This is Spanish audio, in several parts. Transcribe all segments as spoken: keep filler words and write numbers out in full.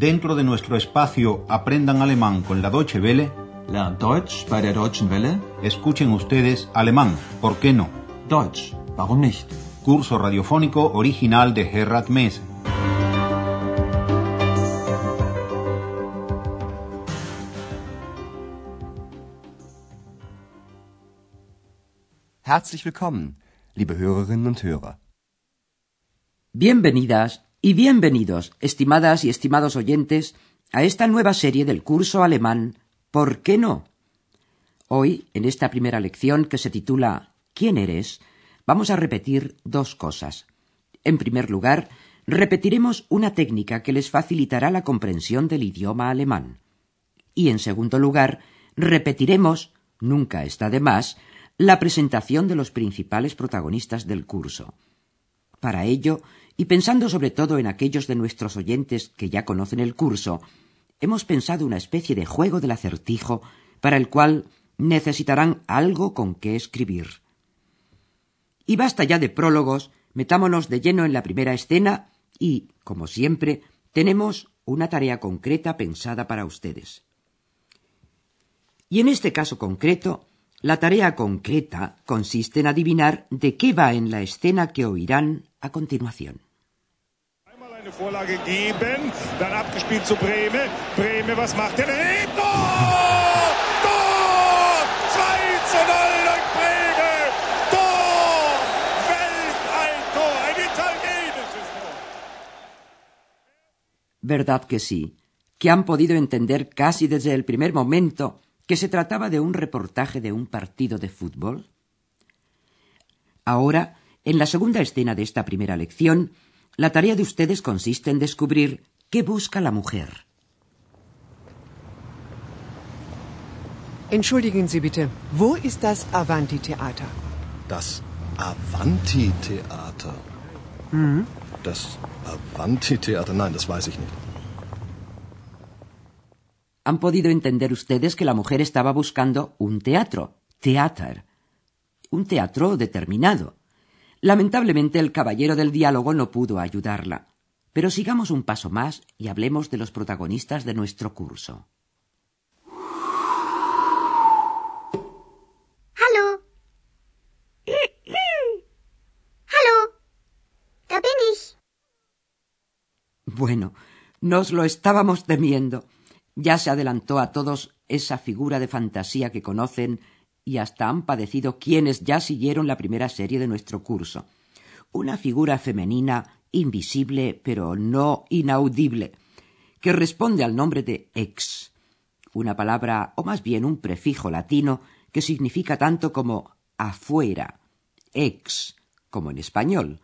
Dentro de nuestro espacio Aprendan Alemán con la Deutsche Welle, Lernt Deutsch bei der Deutschen Welle. escuchen ustedes alemán, ¿por qué no? Deutsch, warum nicht? Curso radiofónico original de Gerhard Mese. Herzlich willkommen, liebe Hörerinnen und Hörer. Bienvenidas y bienvenidos, estimadas y estimados oyentes, a esta nueva serie del curso alemán ¿Por qué no? Hoy, en esta primera lección que se titula ¿Quién eres?, vamos a repetir dos cosas. En primer lugar, repetiremos una técnica que les facilitará la comprensión del idioma alemán. Y en segundo lugar, repetiremos, nunca está de más, la presentación de los principales protagonistas del curso. Para ello, y pensando sobre todo en aquellos de nuestros oyentes que ya conocen el curso, hemos pensado una especie de juego del acertijo para el cual necesitarán algo con qué escribir. Y basta ya de prólogos, metámonos de lleno en la primera escena y, como siempre, tenemos una tarea concreta pensada para ustedes. Y en este caso concreto, la tarea concreta consiste en adivinar de qué va en la escena que oirán a continuación. Einmal eine Vorlage geben, dann abgespielt zu Brehme. Brehme, was macht er? Tor! Tor! zwei zu null durch Brehme! Tor! Welch ein Tor! Ein italienisches Tor! ¿Verdad que sí? Que han podido entender casi desde el primer momento que se trataba de un reportaje de un partido de fútbol. Ahora, en la segunda escena de esta primera lección, la tarea de ustedes consiste en descubrir qué busca la mujer. Entschuldigen Sie bitte, wo ist das Avanti-Theater? Das Avanti-Theater? Mhm. Das Avanti-Theater? Nein, das weiß ich nicht. Han podido entender ustedes que la mujer estaba buscando un teatro, Theater, un teatro determinado. Lamentablemente el caballero del diálogo no pudo ayudarla, pero sigamos un paso más y hablemos de los protagonistas de nuestro curso. Hallo. Hallo. Da bin ich. Bueno, nos lo estábamos temiendo. Ya se adelantó a todos esa figura de fantasía que conocen y hasta han padecido quienes ya siguieron la primera serie de nuestro curso. Una figura femenina invisible pero no inaudible, que responde al nombre de ex, una palabra o más bien un prefijo latino que significa tanto como afuera, ex, como en español.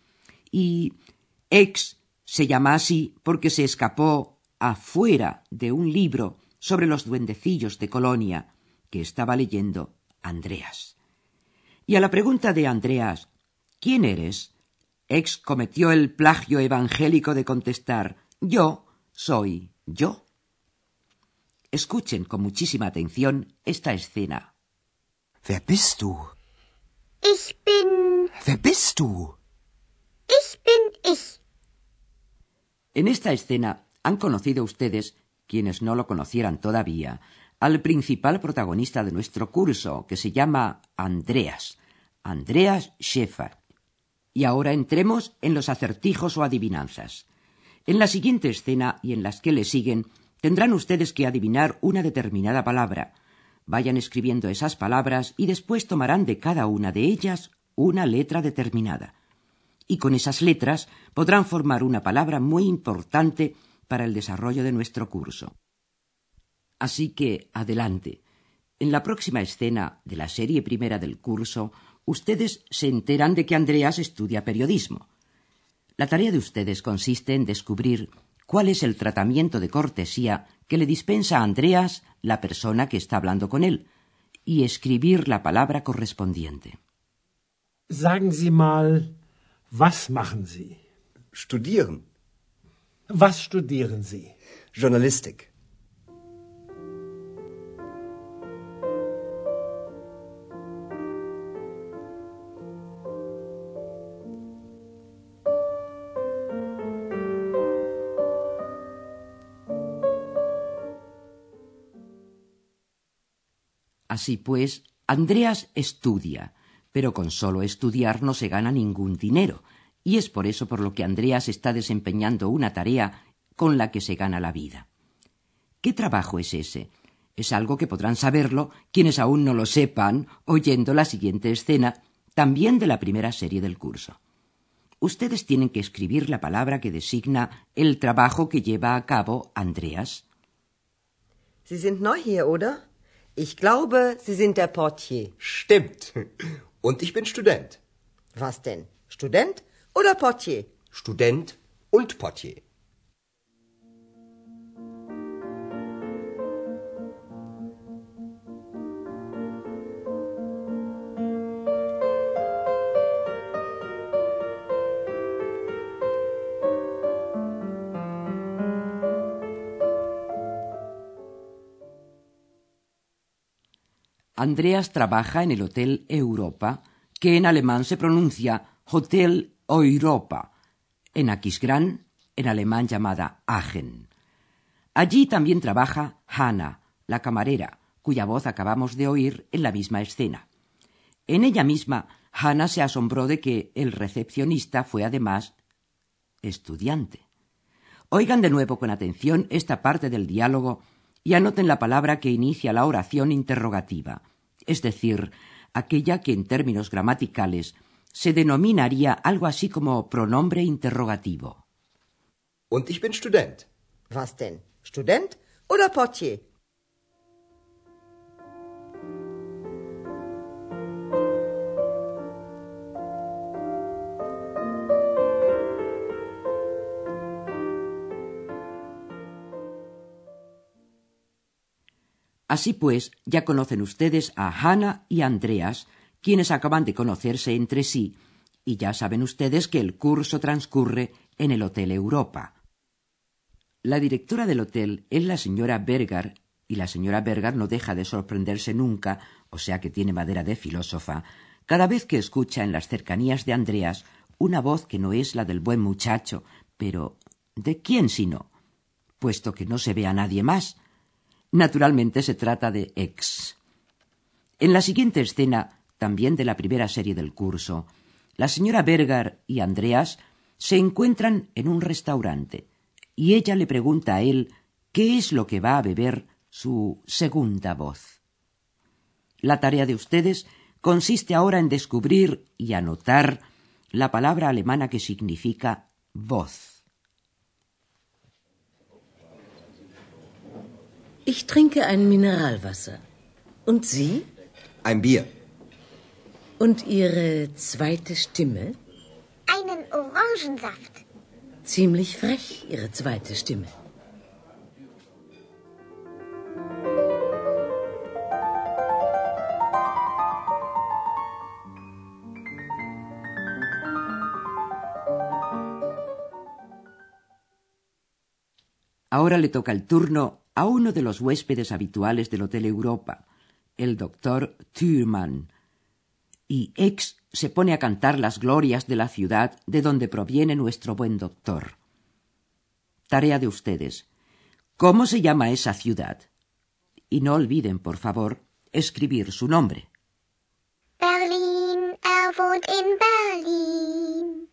Y ex se llama así porque se escapó afuera de un libro sobre los duendecillos de Colonia que estaba leyendo Andreas. Y a la pregunta de Andreas, ¿quién eres?, Ex cometió el plagio evangélico de contestar, yo soy yo. Escuchen con muchísima atención esta escena. Wer bist du? Ich bin... Wer bist du? Ich bin ich. En esta escena han conocido ustedes, quienes no lo conocieran todavía, al principal protagonista de nuestro curso, que se llama Andreas, Andreas Schäfer. Y ahora entremos en los acertijos o adivinanzas. En la siguiente escena y en las que le siguen, tendrán ustedes que adivinar una determinada palabra. Vayan escribiendo esas palabras y después tomarán de cada una de ellas una letra determinada. Y con esas letras podrán formar una palabra muy importante para el desarrollo de nuestro curso. Así que, adelante. En la próxima escena de la serie primera del curso, ustedes se enteran de que Andreas estudia periodismo. La tarea de ustedes consiste en descubrir cuál es el tratamiento de cortesía que le dispensa a Andreas, la persona que está hablando con él, y escribir la palabra correspondiente. Sagen Sie mal, was machen Sie? Studieren. Was studieren Sie? Journalistik. Así pues, Andreas estudia, pero con solo estudiar no se gana ningún dinero, y es por eso por lo que Andreas está desempeñando una tarea con la que se gana la vida. ¿Qué trabajo es ese? Es algo que podrán saberlo quienes aún no lo sepan oyendo la siguiente escena, también de la primera serie del curso. Ustedes tienen que escribir la palabra que designa el trabajo que lleva a cabo Andreas. Sie sind neu hier, oder? Ich glaube, Sie sind der Portier. Stimmt. Und ich bin Student. Was denn? Student oder Portier? Student und Portier. Andreas trabaja en el Hotel Europa, que en alemán se pronuncia Hotel Europa, en Aquisgrán, en alemán llamada Aachen. Allí también trabaja Hanna, la camarera, cuya voz acabamos de oír en la misma escena. En ella misma, Hanna se asombró de que el recepcionista fue además estudiante. Oigan de nuevo con atención esta parte del diálogo y anoten la palabra que inicia la oración interrogativa, es decir, aquella que en términos gramaticales se denominaría algo así como pronombre interrogativo. Und ich bin Student. Was denn? Student oder Portier? Así pues, ya conocen ustedes a Hanna y Andreas, quienes acaban de conocerse entre sí, y ya saben ustedes que el curso transcurre en el Hotel Europa. La directora del hotel es la señora Berger, y la señora Berger no deja de sorprenderse nunca, o sea que tiene madera de filósofa, cada vez que escucha en las cercanías de Andreas una voz que no es la del buen muchacho, pero ¿de quién sino? Puesto que no se ve a nadie más. Naturalmente se trata de X. En la siguiente escena, también de la primera serie del curso, la señora Berger y Andreas se encuentran en un restaurante y ella le pregunta a él qué es lo que va a beber su segunda voz. La tarea de ustedes consiste ahora en descubrir y anotar la palabra alemana que significa voz. Ich trinke ein Mineralwasser. Und Sie? Ein Bier. Und Ihre zweite Stimme? Einen Orangensaft. Ziemlich frech, Ihre zweite Stimme. Ahora le toca el turno a uno de los huéspedes habituales del Hotel Europa, el doctor Thürmann, y X se pone a cantar las glorias de la ciudad de donde proviene nuestro buen doctor. Tarea de ustedes. ¿Cómo se llama esa ciudad? Y no olviden, por favor, escribir su nombre. Berlin, er wohnt in Berlin.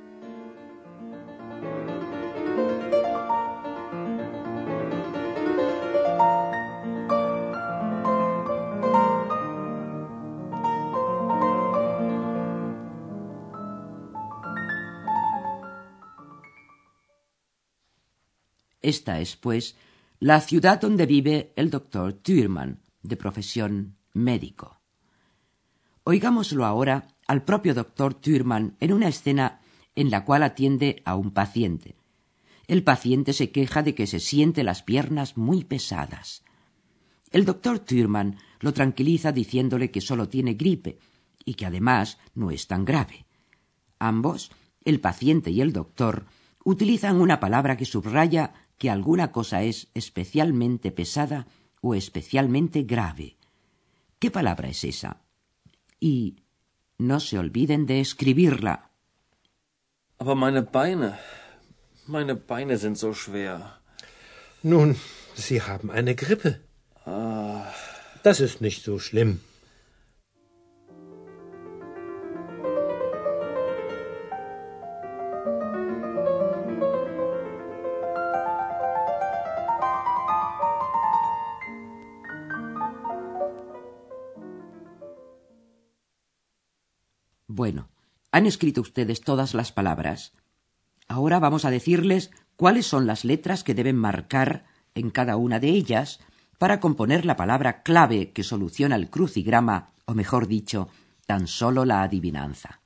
Esta es, pues, la ciudad donde vive el doctor Thürmann, de profesión médico. Oigámoslo ahora al propio doctor Thürmann en una escena en la cual atiende a un paciente. El paciente se queja de que se siente las piernas muy pesadas. El doctor Thürmann lo tranquiliza diciéndole que solo tiene gripe y que además no es tan grave. Ambos, el paciente y el doctor, utilizan una palabra que subraya que alguna cosa es especialmente pesada o especialmente grave. ¿Qué palabra es esa? Y no se olviden de escribirla. Aber meine Beine, meine Beine sind so schwer. Nun, Sie haben eine Grippe. Ah, Das ist nicht so schlimm. Bueno, ¿han escrito ustedes todas las palabras? Ahora vamos a decirles cuáles son las letras que deben marcar en cada una de ellas para componer la palabra clave que soluciona el crucigrama, o mejor dicho, tan solo la adivinanza.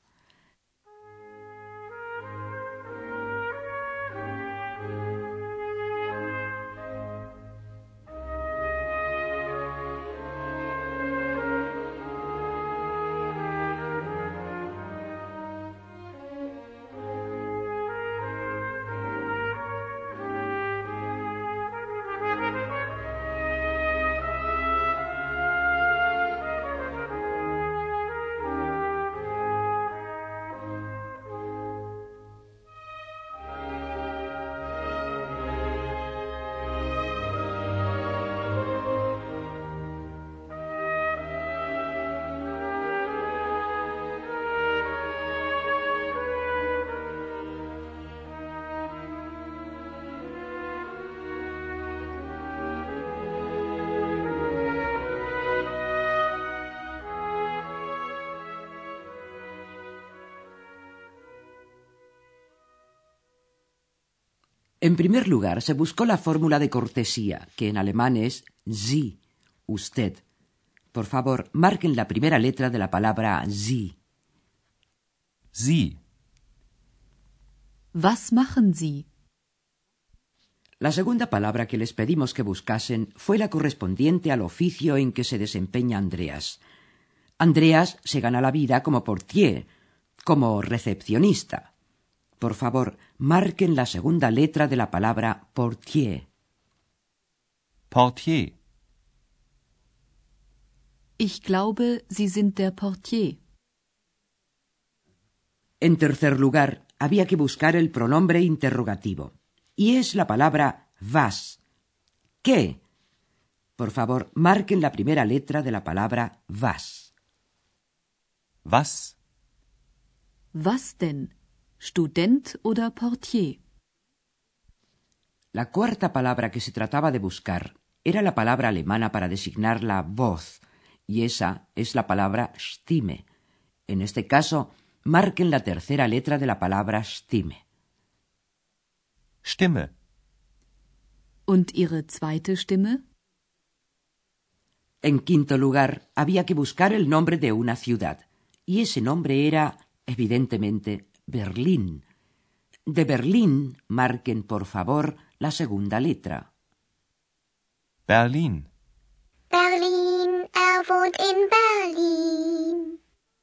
En primer lugar, se buscó la fórmula de cortesía, que en alemán es Sie, usted. Por favor, marquen la primera letra de la palabra Sie. Sie. Was machen Sie? La segunda palabra que les pedimos que buscasen fue la correspondiente al oficio en que se desempeña Andreas. Andreas se gana la vida como portier, como recepcionista. Por favor, marquen la segunda letra de la palabra portier. Portier. Ich glaube, Sie sind der Portier. En tercer lugar, había que buscar el pronombre interrogativo, y es la palabra was. ¿Qué? Por favor, marquen la primera letra de la palabra was. Was? Was denn? Student oder Portier? La cuarta palabra que se trataba de buscar era la palabra alemana para designar la voz, y esa es la palabra Stimme. En este caso, marquen la tercera letra de la palabra Stimme. Stimme. Und Ihre zweite Stimme? En quinto lugar, había que buscar el nombre de una ciudad, y ese nombre era, evidentemente, Berlín. De Berlín, marquen, por favor, la segunda letra. Berlín. Berlin, er wohnt in Berlin.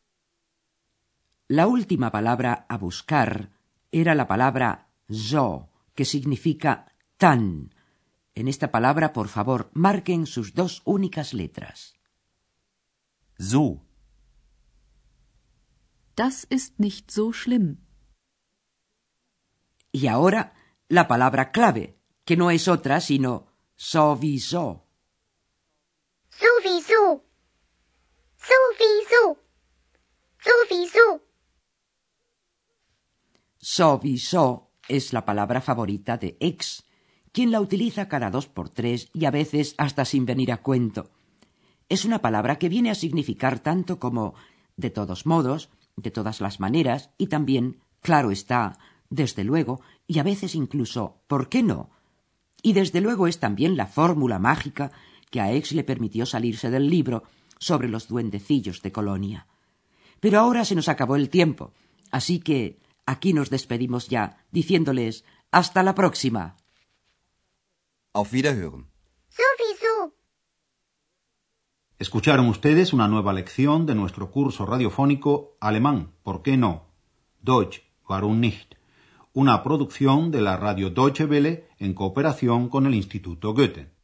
La última palabra a buscar era la palabra so, que significa tan. En esta palabra, por favor, marquen sus dos únicas letras. So. Das ist nicht so schlimm. Y ahora, la palabra clave, que no es otra sino sowieso. Sowieso. Sowieso. Sowieso. Sowieso es la palabra favorita de Ex, quien la utiliza cada dos por tres y a veces hasta sin venir a cuento. Es una palabra que viene a significar tanto como de todos modos, de todas las maneras y también, claro está, desde luego y a veces incluso, ¿por qué no? Y desde luego es también la fórmula mágica que a Ex le permitió salirse del libro sobre los duendecillos de Colonia. Pero ahora se nos acabó el tiempo, así que aquí nos despedimos ya, diciéndoles hasta la próxima. Auf Wiederhören. Sowieso. Escucharon ustedes una nueva lección de nuestro curso radiofónico Alemán, ¿por qué no? Deutsch, warum nicht? Una producción de la radio Deutsche Welle en cooperación con el Instituto Goethe.